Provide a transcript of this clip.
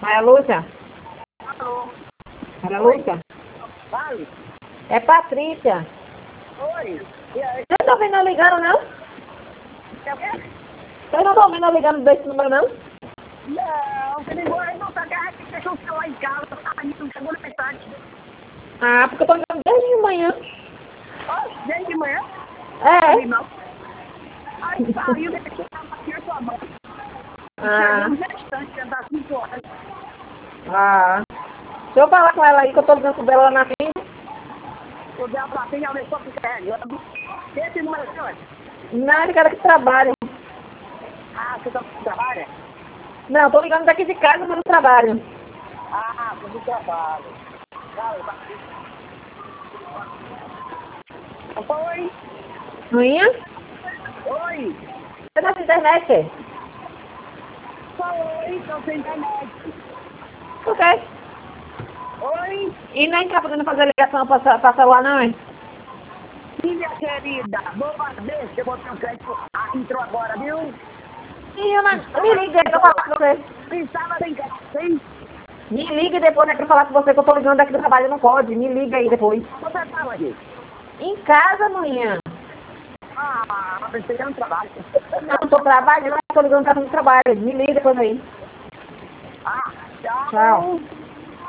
Maria Lúcia? Alô? Maria Lúcia? Vale? É Patrícia. Oi? E aí? Vocês não vendo eu ligando, não? É o quê? Vocês não estão vendo eu ligando desse número, não? Não, você ligou aí, não tá querendo que deixou o celular em casa, tá aí, não chegou na metade. Ah, porque eu tô ligando desde de manhã. Ó, desde de manhã? É. Não. Aí saiu, deixou aqui a sua mão. Ah. Chegou no restante, já dá 5 horas. Ah. Deixa eu falar com ela aí, que eu tô ligando pro Bela lá na frente. O dela pra frente, ela deixou ficar carregando. Esse número aqui, olha. Não, ele quer que trabalhe. Ah, você tá no trabalho? Não, tô ligando daqui de casa, mas no trabalho. Ah, você no trabalho. Oi? Manhã? Oi? Você tá na internet? Oi, tô sem internet. Por quê? Oi? E nem tá podendo fazer ligação pra celular, não, hein? Filha querida, boa vez que eu botei um crédito. Ah, entrou agora, viu? Ih, me liga aí pra eu falar com você. Pensava em casa, hein? Me liga depois, né, pra eu falar com você, que eu tô ligando daqui do trabalho, não pode. Me liga aí depois. Você tava aqui? Em casa, manhã. Ah, pensei que era no trabalho. Não, tô trabalhando, tô ligando pra do trabalho. Me liga depois aí. Ah, tchau. Tchau.